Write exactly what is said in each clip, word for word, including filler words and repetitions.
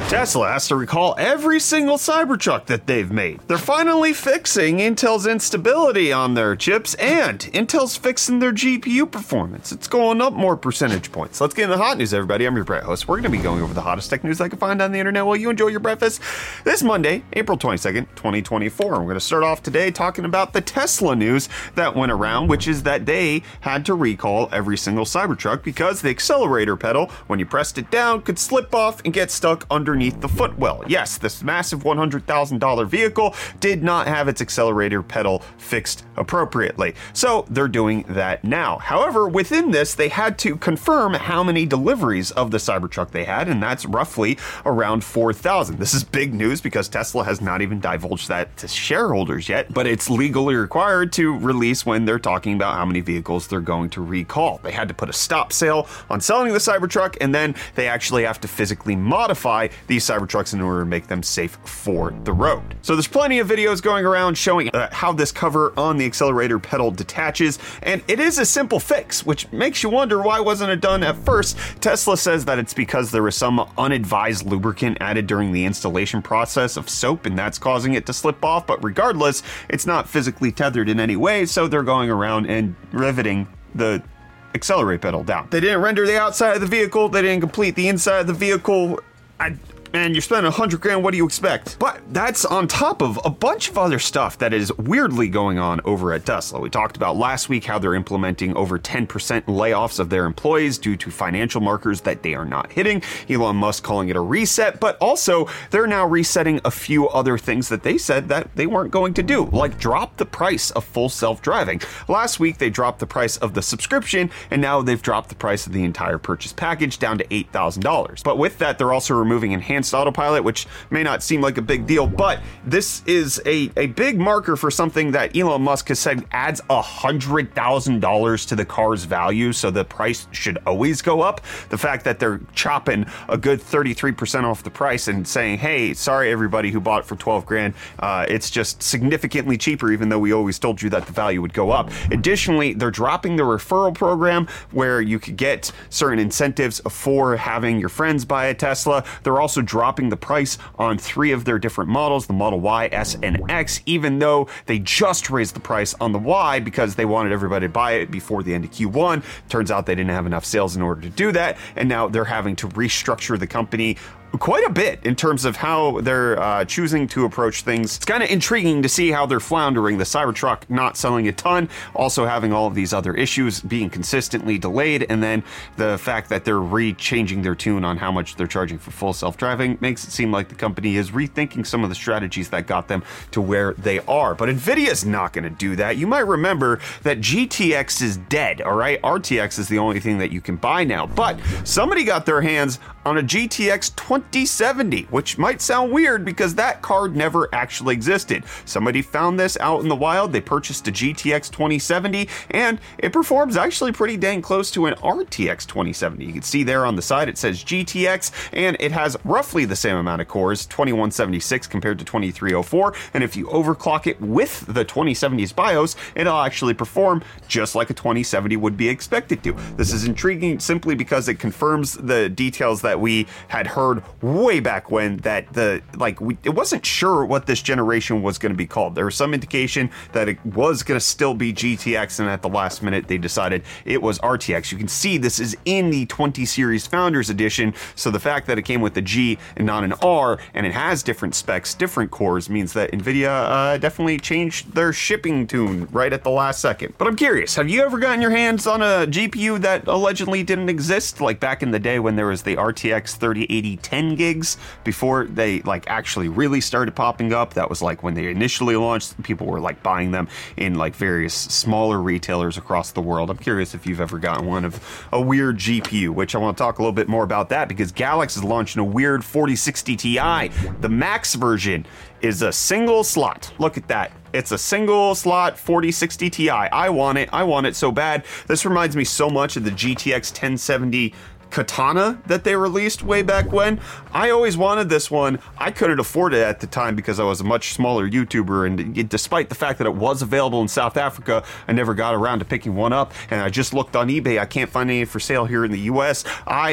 Tesla has to recall every single Cybertruck that they've made. They're finally fixing Intel's instability on their chips, and Intel's fixing their G P U performance. It's going up more percentage points. Let's get into the hot news, everybody. I'm your Brett host. We're going to be going over the hottest tech news I can find on the internet while you enjoy your breakfast. This Monday, April twenty-second, twenty twenty-four. We're going to start off today talking about the Tesla news that went around, which is that they had to recall every single Cybertruck because the accelerator pedal, when you pressed it down, could slip off and get stuck underneath the footwell. Yes, this massive one hundred thousand dollars vehicle did not have its accelerator pedal fixed appropriately. So they're doing that now. However, within this, they had to confirm how many deliveries of the Cybertruck they had, and that's roughly around four thousand. This is big news because Tesla has not even divulged that to shareholders yet, but it's legally required to release when they're talking about how many vehicles they're going to recall. They had to put a stop sale on selling the Cybertruck, and then they actually have to physically modify these Cybertrucks in order to make them safe for the road. So there's plenty of videos going around showing uh, how this cover on the accelerator pedal detaches, and it is a simple fix, which makes you wonder why wasn't it done at first. Tesla says that it's because there was some unadvised lubricant added during the installation process of soap, and that's causing it to slip off, but regardless, it's not physically tethered in any way, so they're going around and riveting the accelerator pedal down. They didn't render the outside of the vehicle, they didn't complete the inside of the vehicle. I, man, you're spending a hundred grand, what do you expect? But that's on top of a bunch of other stuff that is weirdly going on over at Tesla. We talked about last week how they're implementing over ten percent layoffs of their employees due to financial markers that they are not hitting. Elon Musk calling it a reset, but also they're now resetting a few other things that they said that they weren't going to do, like drop the price of full self-driving. Last week, they dropped the price of the subscription, and now they've dropped the price of the entire purchase package down to eight thousand dollars. But with that, they're also removing enhanced autopilot, which may not seem like a big deal, but this is a, a big marker for something that Elon Musk has said adds one hundred thousand dollars to the car's value, so the price should always go up. The fact that they're chopping a good thirty-three percent off the price and saying, hey, sorry everybody who bought it for twelve grand, uh, it's just significantly cheaper, even though we always told you that the value would go up. Additionally, they're dropping the referral program where you could get certain incentives for having your friends buy a Tesla. They're also dropping the price on three of their different models, the Model Y, S, and X, even though they just raised the price on the Y because they wanted everybody to buy it before the end of Q one. Turns out they didn't have enough sales in order to do that, and now they're having to restructure the company quite a bit in terms of how they're uh, choosing to approach things. It's kind of intriguing to see how they're floundering. The Cybertruck not selling a ton, also having all of these other issues being consistently delayed, and then the fact that they're re-changing their tune on how much they're charging for full self-driving makes it seem like the company is rethinking some of the strategies that got them to where they are. But NVIDIA's not going to do that. You might remember that G T X is dead, all right? R T X is the only thing that you can buy now, but somebody got their hands on a G T X twenty seventy, which might sound weird because that card never actually existed. Somebody found this out in the wild, they purchased a G T X twenty seventy, and it performs actually pretty dang close to an R T X twenty seventy. You can see there on the side it says G T X, and it has roughly the same amount of cores, twenty-one seventy-six compared to twenty-three oh four, and if you overclock it with the twenty seventy's BIOS, it'll actually perform just like a twenty seventy would be expected to. This is intriguing simply because it confirms the details that we had heard way back when, that the like we, it wasn't sure what this generation was going to be called. There was some indication that it was going to still be G T X, and at the last minute they decided it was R T X. You can see this is in the twenty series Founders Edition, so the fact that it came with a G and not an R, and it has different specs, different cores, means that NVIDIA uh, definitely changed their shipping tune right at the last second. But I'm curious, have you ever gotten your hands on a G P U that allegedly didn't exist, like back in the day when there was the R T X thirty eighty ten gigs, before they like actually really started popping up? That was like when they initially launched, people were like buying them in like various smaller retailers across the world. I'm curious if you've ever gotten one of a weird G P U, which I want to talk a little bit more about that because Galax is launching a weird forty sixty Ti. The Max version is a single slot. Look at that. It's a single slot forty sixty Ti. I want it. I want it so bad. This reminds me so much of the G T X ten seventy Katana that they released way back when. I always wanted this one. I couldn't afford it at the time because I was a much smaller YouTuber, and despite the fact that it was available in South Africa, I never got around to picking one up, and I just looked on eBay. I can't find any for sale here in the U S. I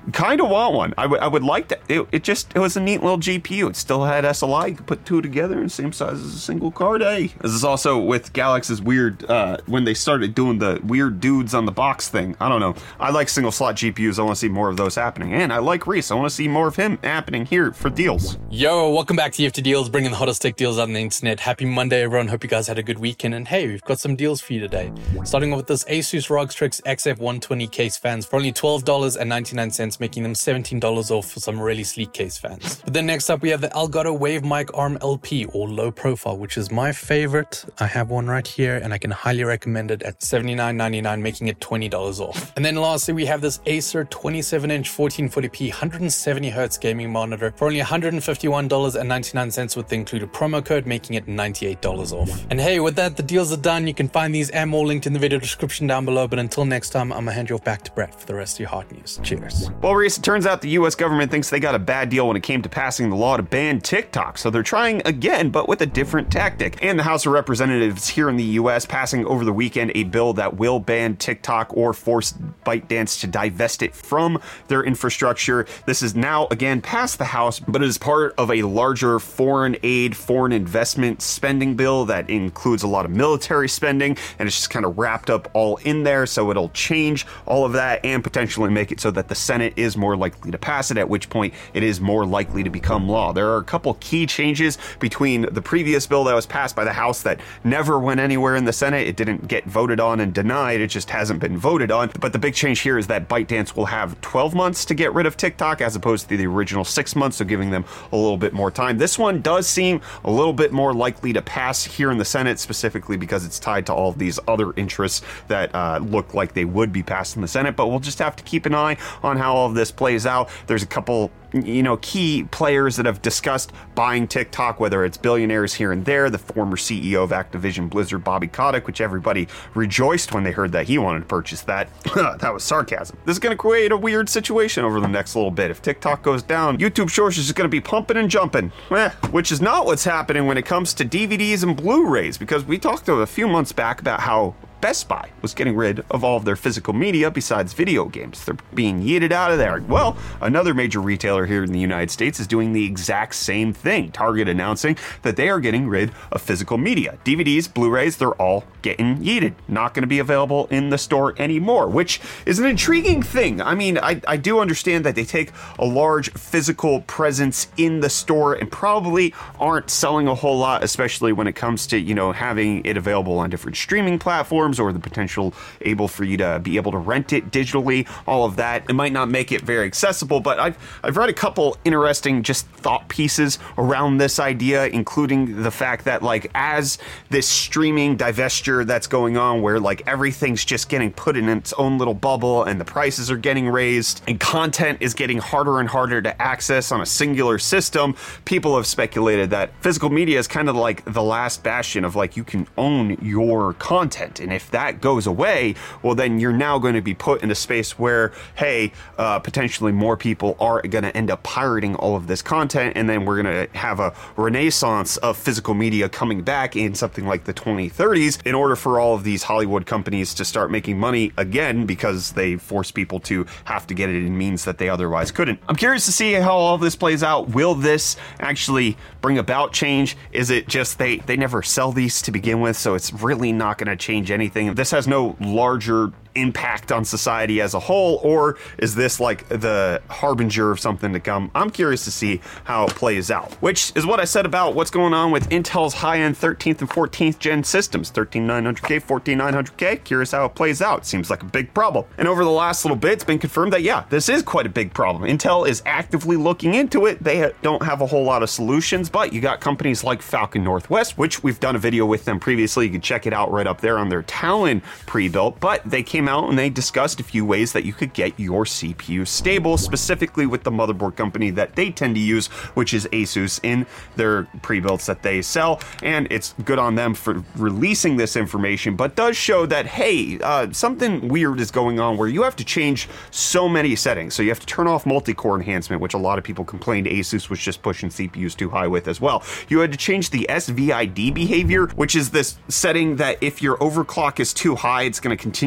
kind of want one. I, w- I would like to. It, it just, it was a neat little G P U. It still had S L I. You could put two together in the same size as a single card. Hey, this is also with Galaxy's weird, uh, when they started doing the weird dudes on the box thing. I don't know. I like single slot G P Us. I want to see more of those happening. And I like Reese. I want to see more of him happening here for deals. Yo, welcome back to E F T Deals, bringing the hottest tech deals out on the internet. Happy Monday, everyone. Hope you guys had a good weekend. And hey, we've got some deals for you today. Starting off with this Asus R O G Strix X F one twenty case fans for only twelve dollars and ninety-nine cents, making them seventeen dollars off for some really sleek case fans. But then next up, we have the Elgato Wave Mic Arm L P, or low profile, which is my favorite. I have one right here and I can highly recommend it at seventy-nine ninety-nine, making it twenty dollars off. And then lastly, we have this Acer twenty-seven inch fourteen forty p one hundred seventy hertz gaming monitor for only one hundred fifty-one dollars and ninety-nine cents with the included promo code, making it ninety-eight dollars off. And hey, with that, the deals are done. You can find these and more linked in the video description down below. But until next time, I'm gonna hand you off back to Brett for the rest of your hot news. Cheers. Well, Reese, it turns out the U S government thinks they got a bad deal when it came to passing the law to ban TikTok. So they're trying again, but with a different tactic. And the House of Representatives here in the U S passing over the weekend a bill that will ban TikTok or force ByteDance to divest it from their infrastructure. This is now again past the House, but it is part of a larger foreign aid, foreign investment spending bill that includes a lot of military spending, and it's just kind of wrapped up all in there. So it'll change all of that and potentially make it so that the Senate is more likely to pass it, at which point it is more likely to become law. There are a couple key changes between the previous bill that was passed by the House that never went anywhere in the Senate. It didn't get voted on and denied. It just hasn't been voted on. But the big change here is that ByteDance will have twelve months to get rid of TikTok as opposed to the original six months, so giving them a little bit more time. This one does seem a little bit more likely to pass here in the Senate, specifically because it's tied to all of these other interests that uh, look like they would be passed in the Senate. But we'll just have to keep an eye on how all of this plays out. There's a couple, you know, key players that have discussed buying TikTok, whether it's billionaires here and there, the former C E O of Activision Blizzard, Bobby Kotick, which everybody rejoiced when they heard that he wanted to purchase that. That was sarcasm. This is going to create a weird situation over the next little bit. If TikTok goes down, YouTube Shorts is just going to be pumping and jumping, eh, which is not what's happening when it comes to D V Ds and Blu-rays, because we talked a few months back about how Best Buy was getting rid of all of their physical media besides video games. They're being yeeted out of there. Well, another major retailer here in the United States is doing the exact same thing. Target announcing that they are getting rid of physical media. D V Ds, Blu-rays, they're all getting yeeted. Not going to be available in the store anymore, which is an intriguing thing. I mean, I, I do understand that they take a large physical presence in the store and probably aren't selling a whole lot, especially when it comes to, you know, having it available on different streaming platforms, or the potential able for you to be able to rent it digitally, all of that. It might not make it very accessible, but I've I've read a couple interesting just thought pieces around this idea, including the fact that, like, as this streaming divestiture that's going on, where like everything's just getting put in its own little bubble and the prices are getting raised and content is getting harder and harder to access on a singular system, people have speculated that physical media is kind of like the last bastion of, like, you can own your content. And if that goes away, well, then you're now going to be put in a space where, hey, uh, potentially more people are going to end up pirating all of this content, and then we're going to have a renaissance of physical media coming back in something like the twenty thirties in order for all of these Hollywood companies to start making money again, because they force people to have to get it in means that they otherwise couldn't. I'm curious to see how all of this plays out. Will this actually bring about change? Is it just they, they never sell these to begin with, so it's really not going to change anything? This has no larger impact on society as a whole, or is this like the harbinger of something to come? I'm curious to see how it plays out, which is what I said about what's going on with Intel's high-end thirteenth and fourteenth gen systems, thirteen nine hundred K, fourteen nine hundred K. Curious how it plays out. Seems like a big problem. And over the last little bit, it's been confirmed that, yeah, this is quite a big problem. Intel is actively looking into it. They don't have a whole lot of solutions, but you got companies like Falcon Northwest, which we've done a video with them previously. You can check it out right up there on their Talon pre-built, but they came out and they discussed a few ways that you could get your C P U stable, specifically with the motherboard company that they tend to use, which is Asus, in their pre-builts that they sell. And it's good on them for releasing this information, but does show that, hey, uh, something weird is going on where you have to change so many settings. So you have to turn off multi-core enhancement, which a lot of people complained Asus was just pushing C P Us too high with as well. You had to change the S V I D behavior, which is this setting that if your overclock is too high, it's going to continuously push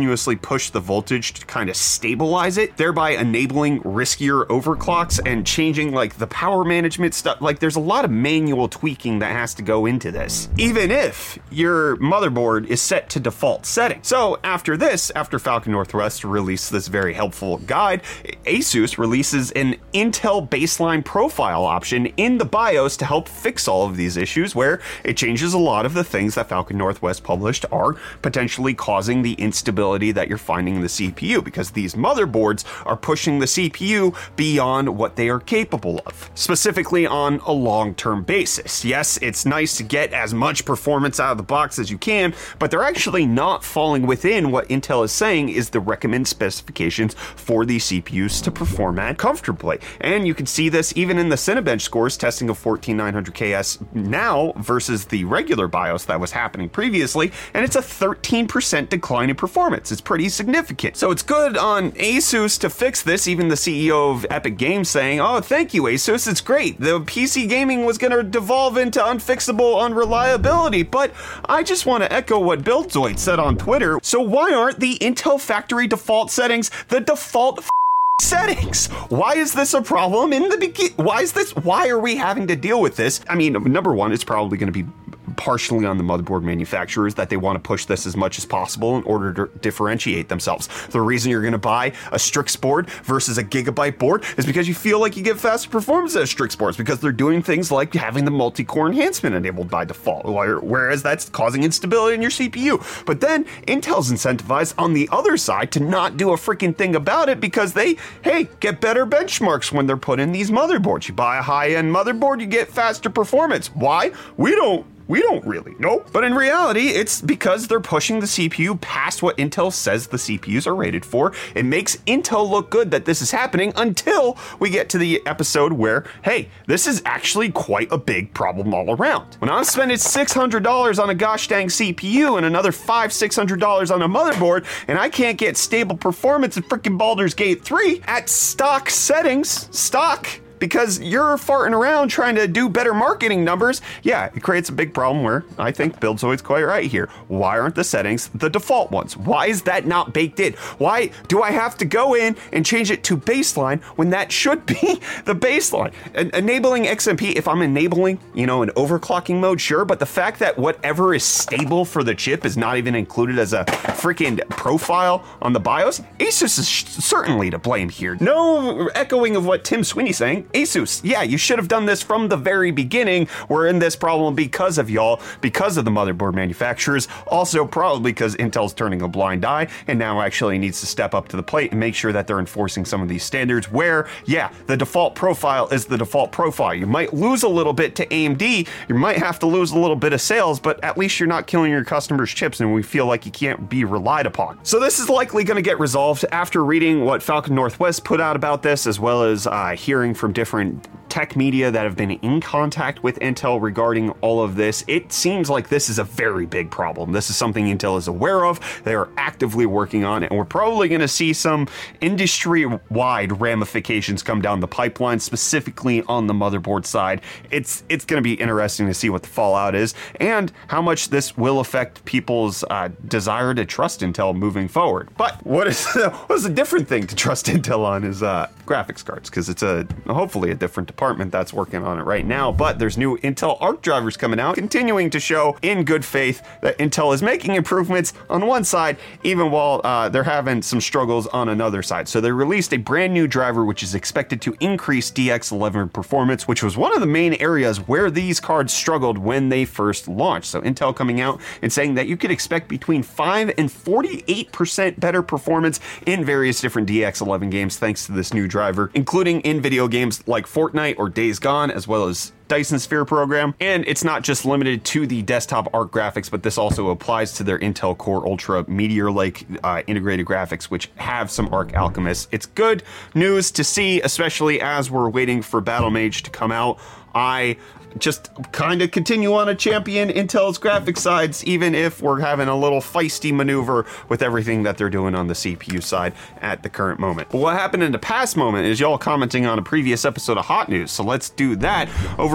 push the voltage to kind of stabilize it, thereby enabling riskier overclocks and changing like the power management stuff. Like there's a lot of manual tweaking that has to go into this, even if your motherboard is set to default setting. So after this, after Falcon Northwest released this very helpful guide, ASUS releases an Intel baseline profile option in the BIOS to help fix all of these issues, where it changes a lot of the things that Falcon Northwest published are potentially causing the instability that you're finding in the C P U, because these motherboards are pushing the C P U beyond what they are capable of, specifically on a long-term basis. Yes, it's nice to get as much performance out of the box as you can, but they're actually not falling within what Intel is saying is the recommended specifications for these C P Us to perform at comfortably. And you can see this even in the Cinebench scores testing of fourteen nine hundred K S now versus the regular BIOS that was happening previously, and it's a thirteen percent decline in performance. It's pretty significant. So it's good on ASUS to fix this. Even the C E O of Epic Games saying, oh, thank you, ASUS, it's great. The P C gaming was going to devolve into unfixable unreliability, but I just want to echo what Buildzoid said on Twitter. So why aren't the Intel factory default settings the default f- settings? Why is this a problem in the beginning? Why is this? Why are we having to deal with this? I mean, number one, it's probably going to be partially on the motherboard manufacturers that they want to push this as much as possible in order to differentiate themselves. The reason you're going to buy a Strix board versus a Gigabyte board is because you feel like you get faster performance out of Strix boards, because they're doing things like having the multi-core enhancement enabled by default, whereas that's causing instability in your C P U. But then Intel's incentivized on the other side to not do a freaking thing about it, because they, hey, get better benchmarks when they're put in these motherboards. You buy a high-end motherboard, you get faster performance. Why? We don't We don't really know. But in reality, it's because they're pushing the C P U past what Intel says the C P Us are rated for. It makes Intel look good that this is happening until we get to the episode where, hey, this is actually quite a big problem all around. When I'm spending six hundred dollars on a gosh dang C P U and another five, six hundred dollars on a motherboard, and I can't get stable performance in freaking Baldur's Gate three at stock settings, stock, because you're farting around trying to do better marketing numbers, yeah, it creates a big problem where I think Buildzoid's quite right here. Why aren't the settings the default ones? Why is that not baked in? Why do I have to go in and change it to baseline when that should be the baseline? En- enabling X M P, if I'm enabling, you know, an overclocking mode, sure, but the fact that whatever is stable for the chip is not even included as a freaking profile on the BIOS, ASUS is sh- certainly to blame here. No echoing of what Tim Sweeney's saying. ASUS, yeah, you should have done this from the very beginning. We're in this problem because of y'all, because of the motherboard manufacturers, also probably because Intel's turning a blind eye and now actually needs to step up to the plate and make sure that they're enforcing some of these standards where, yeah, the default profile is the default profile. You might lose a little bit to A M D, you might have to lose a little bit of sales, but at least you're not killing your customers' chips and we feel like you can't be relied upon. So this is likely going to get resolved after reading what Falcon Northwest put out about this, as well as uh, hearing from different tech media that have been in contact with Intel regarding all of this. It seems like this is a very big problem. This is something Intel is aware of, they are actively working on, and we're probably going to see some industry-wide ramifications come down the pipeline, specifically on the motherboard side. It's it's going to be interesting to see what the fallout is and how much this will affect people's uh, desire to trust Intel moving forward. But what is what is a different thing to trust Intel on is uh, graphics cards, because it's a hopefully a different department that's working on it right now. But there's new Intel Arc drivers coming out, continuing to show in good faith that Intel is making improvements on one side, even while uh, they're having some struggles on another side. So they released a brand new driver which is expected to increase D X eleven performance, which was one of the main areas where these cards struggled when they first launched. So Intel coming out and saying that you could expect between five and forty-eight percent better performance in various different D X eleven games thanks to this new driver, including in video games like Fortnite or Days Gone, as well as Dyson Sphere program. And it's not just limited to the desktop Arc graphics, but this also applies to their Intel Core Ultra Meteor Lake uh, integrated graphics, which have some Arc Alchemist. It's good news to see, especially as we're waiting for Battlemage to come out. I just kind of continue on a champion Intel's graphics sides, even if we're having a little feisty maneuver with everything that they're doing on the C P U side at the current moment. But what happened in the past moment is y'all commenting on a previous episode of Hot News, so let's do that. Over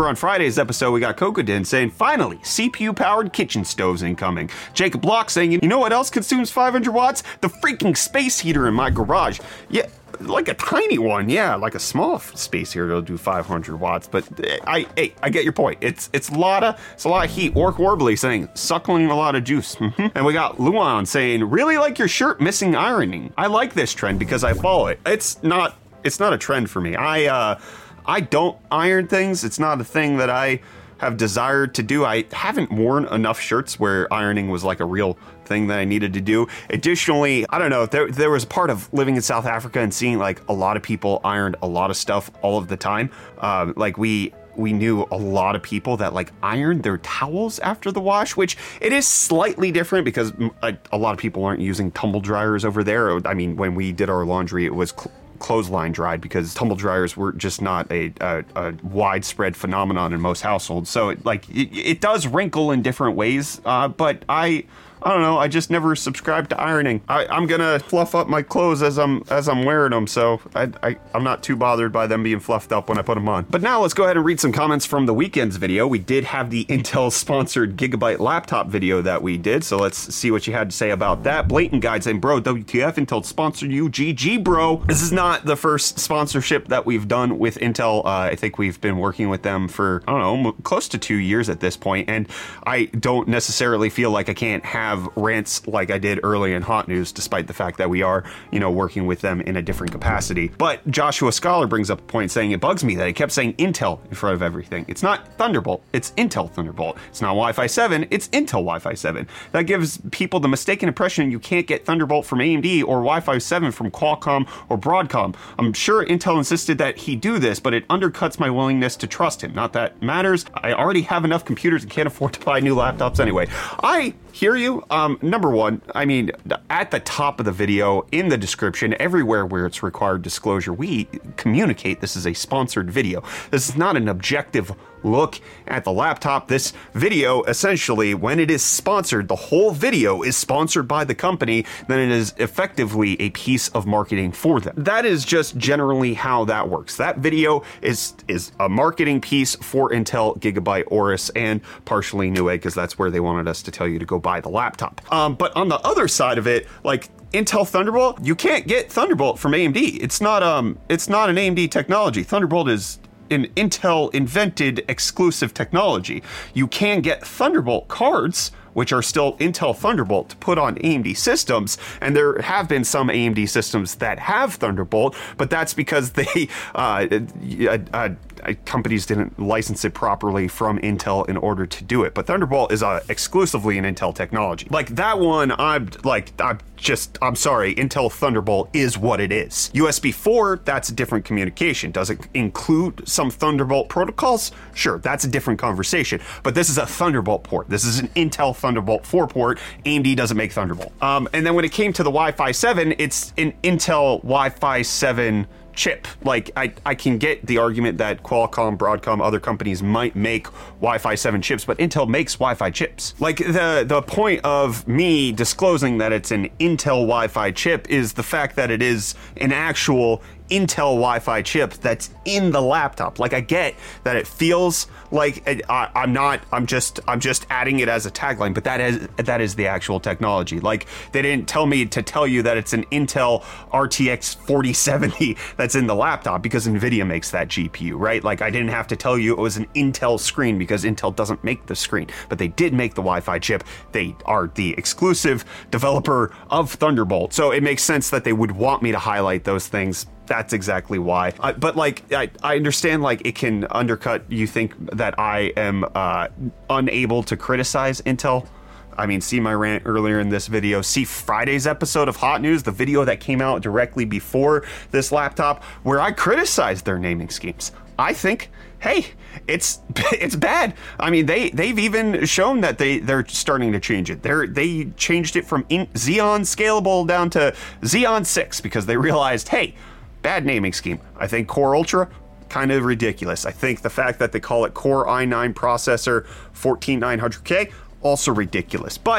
Over on Friday's episode, we got Kokodin saying, finally, C P U-powered kitchen stoves incoming. Jacob Block saying, you know what else consumes five hundred watts? The freaking space heater in my garage. Yeah, like a tiny one, yeah, like a small space heater will do five hundred watts, but I, hey, I get your point. It's it's a lot of it's a lot of heat. Orc Warbly saying suckling a lot of juice, mm-hmm. And we got Luan saying, really like your shirt missing ironing. I like this trend because I follow it. It's not it's not a trend for me. I uh, I don't iron things. It's not a thing that I have desired to do. I haven't worn enough shirts where ironing was like a real thing that I needed to do. Additionally, I don't know, there, there was a part of living in South Africa and seeing like a lot of people ironed a lot of stuff all of the time. Um, like we we knew a lot of people that like ironed their towels after the wash, which it is slightly different because a, a lot of people aren't using tumble dryers over there. I mean, when we did our laundry, it was cl- clothesline dried because tumble dryers were just not a, a, a widespread phenomenon in most households. So it, like it, it does wrinkle in different ways, uh, but I I don't know. I just never subscribed to ironing. I, I'm gonna fluff up my clothes as I'm as I'm wearing them, so I, I I'm not too bothered by them being fluffed up when I put them on. But now let's go ahead and read some comments from the weekend's video. We did have the Intel sponsored Gigabyte laptop video that we did, so let's see what you had to say about that. Blatant Guide saying, "Bro, W T F? Intel sponsored you, G G, bro." This is not the first sponsorship that we've done with Intel. Uh, I think we've been working with them for I don't know, close to two years at this point, and I don't necessarily feel like I can't have rants like I did early in Hot News, despite the fact that we are, you know, working with them in a different capacity. But Joshua Scholar brings up a point saying it bugs me that he kept saying Intel in front of everything. It's not Thunderbolt, it's Intel Thunderbolt. It's not Wi-Fi seven, it's Intel Wi-Fi seven. That gives people the mistaken impression you can't get Thunderbolt from A M D or Wi-Fi seven from Qualcomm or Broadcom. I'm sure Intel insisted that he do this, but it undercuts my willingness to trust him. Not that it matters. I already have enough computers and can't afford to buy new laptops anyway. I hear you. Um, number one, I mean, at the top of the video, in the description, everywhere where it's required disclosure, we communicate this is a sponsored video. This is not an objective look at the laptop. This video, essentially, when it is sponsored, the whole video is sponsored by the company, then it is effectively a piece of marketing for them. That is just generally how that works. That video is is a marketing piece for Intel, Gigabyte, Aorus, and partially Newegg, because that's where they wanted us to tell you to go buy the laptop. Um, but on the other side of it, like Intel Thunderbolt, you can't get Thunderbolt from A M D. It's not um, it's not an A M D technology. Thunderbolt is an Intel invented exclusive technology. You can get Thunderbolt cards, which are still Intel Thunderbolt, to put on A M D systems, and there have been some A M D systems that have Thunderbolt, but that's because they uh, uh, uh, companies didn't license it properly from Intel in order to do it. But Thunderbolt is uh, exclusively an Intel technology. Like that one, I'm like, I'm just, I'm sorry, Intel Thunderbolt is what it is. U S B four, that's a different communication. Does it include some Thunderbolt protocols? Sure, that's a different conversation. But this is a Thunderbolt port. This is an Intel Thunderbolt four port. A M D doesn't make Thunderbolt. Um, and then when it came to the Wi-Fi seven, it's an Intel Wi-Fi seven chip. Like, I, I can get the argument that Qualcomm, Broadcom, other companies might make Wi-Fi seven chips, but Intel makes Wi-Fi chips. Like, the, the point of me disclosing that it's an Intel Wi-Fi chip is the fact that it is an actual Intel Wi-Fi chip that's in the laptop. Like, I get that it feels like I, I'm not, I'm just, I'm just adding it as a tagline, but that is, that is the actual technology. Like, they didn't tell me to tell you that it's an Intel R T X forty seventy that's in the laptop because NVIDIA makes that G P U, right? Like, I didn't have to tell you it was an Intel screen because Intel doesn't make the screen, but they did make the Wi-Fi chip. They are the exclusive developer of Thunderbolt. So it makes sense that they would want me to highlight those things. That's exactly why. Uh, but like, I, I understand like it can undercut, you think that I am uh, unable to criticize Intel. I mean, see my rant earlier in this video. See Friday's episode of Hot News, the video that came out directly before this laptop, where I criticized their naming schemes. I think, hey, it's it's bad. I mean, they they've even shown that they they're starting to change it. They're they changed it from in, Xeon Scalable down to Xeon six because they realized, hey, bad naming scheme. I think Core Ultra, kind of ridiculous. I think the fact that they call it Core i nine processor fourteen nine hundred K, also ridiculous. But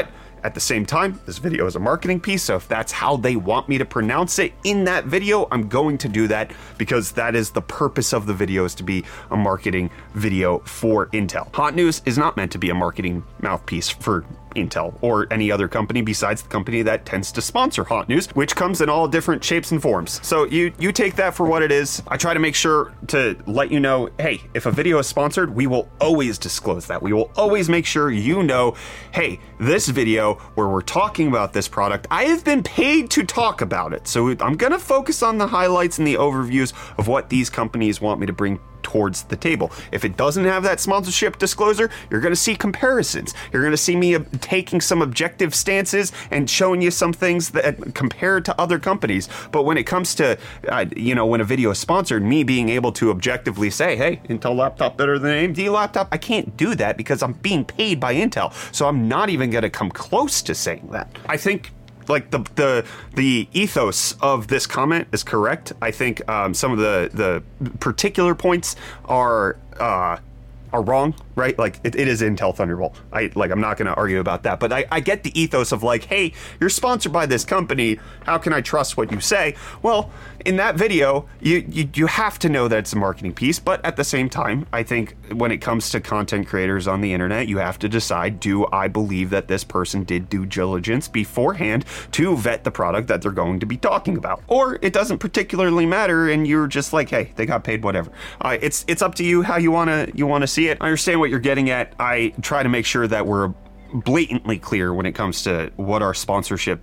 At the same time, this video is a marketing piece, so if that's how they want me to pronounce it in that video, I'm going to do that because that is the purpose of the video, is to be a marketing video for Intel. Hot News is not meant to be a marketing mouthpiece for Intel or any other company besides the company that tends to sponsor Hot News, which comes in all different shapes and forms. So you you take that for what it is. I try to make sure to let you know, hey, if a video is sponsored, we will always disclose that. We will always make sure you know, hey, this video where we're talking about this product, I have been paid to talk about it. So I'm going to focus on the highlights and the overviews of what these companies want me to bring towards the table. If it doesn't have that sponsorship disclosure, you're going to see comparisons. You're going to see me taking some objective stances and showing you some things that compared to other companies. But when it comes to, uh, you know, when a video is sponsored, me being able to objectively say, hey, Intel laptop better than A M D laptop, I can't do that because I'm being paid by Intel. So I'm not even going to come close to saying that. I think like the the the ethos of this comment is correct. I think um, some of the the particular points are uh, are wrong, right? Like it, it is Intel Thunderbolt. I like I'm not going to argue about that, but I, I get the ethos of like, hey, you're sponsored by this company. How can I trust what you say? Well, in that video, you, you you have to know that it's a marketing piece, but at the same time, I think when it comes to content creators on the internet, you have to decide, do I believe that this person did due diligence beforehand to vet the product that they're going to be talking about? Or it doesn't particularly matter and you're just like, hey, they got paid, whatever. Uh, it's it's up to you how you want to you want to see it. I understand what you're getting at. I try to make sure that we're blatantly clear when it comes to what our sponsorship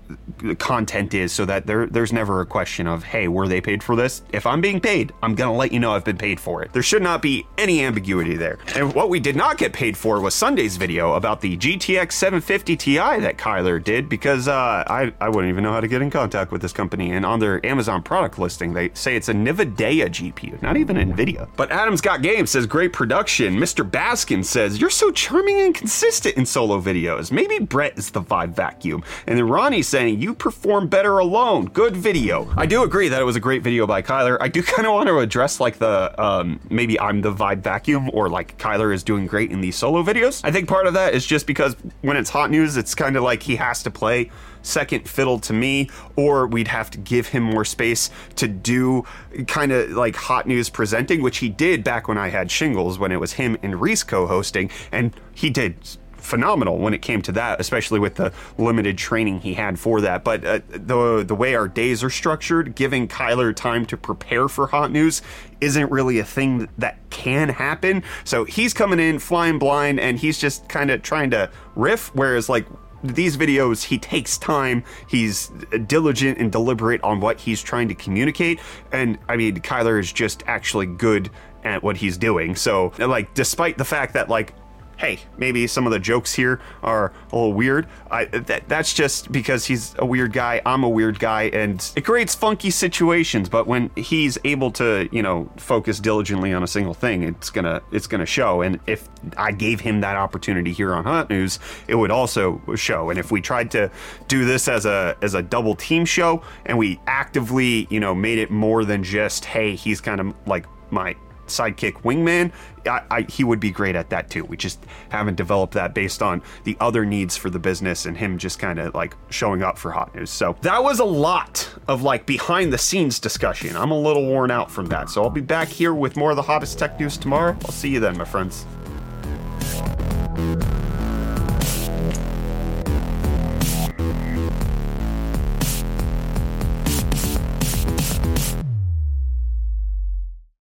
content is, so that there there's never a question of, hey, were they paid for this? If I'm being paid, I'm gonna let you know I've been paid for it. There should not be any ambiguity there. And what we did not get paid for was Sunday's video about the G T X seven fifty Ti that Kyler did, because uh, I, I wouldn't even know how to get in contact with this company. And on their Amazon product listing, they say it's a NVIDIA G P U, not even NVIDIA. But Adam's Got Game says, great production. Mister Baskin says, you're so charming and consistent in solo videos. Maybe Brett is the vibe vacuum. And then Ronnie says, you perform better alone. Good video. I do agree that it was a great video by Kyler. I do kind of want to address like the, um, maybe I'm the vibe vacuum, or like Kyler is doing great in these solo videos. I think part of that is just because when it's Hot News, it's kind of like he has to play second fiddle to me, or we'd have to give him more space to do kind of like Hot News presenting, which he did back when I had Shingles, when it was him and Reese co-hosting, and he did phenomenal when it came to that, especially with the limited training he had for that. But uh, the the way our days are structured, giving Kyler time to prepare for Hot News isn't really a thing that can happen. So he's coming in flying blind, and he's just kind of trying to riff, whereas like these videos, he takes time, he's diligent and deliberate on what he's trying to communicate. And I mean, Kyler is just actually good at what he's doing. So like, despite the fact that like, hey, maybe some of the jokes here are a little weird, I, that, that's just because he's a weird guy, I'm a weird guy, and it creates funky situations. But when he's able to, you know, focus diligently on a single thing, it's gonna it's gonna show. And if I gave him that opportunity here on Hot News, it would also show. And if we tried to do this as a as a double team show, and we actively, you know, made it more than just, hey, he's kind of like my sidekick wingman, I, I, he would be great at that too. We just haven't developed that based on the other needs for the business and him just kind of like showing up for Hot News. So that was a lot of like behind the scenes discussion. I'm a little worn out from that. So I'll be back here with more of the hottest tech news tomorrow. I'll see you then, my friends.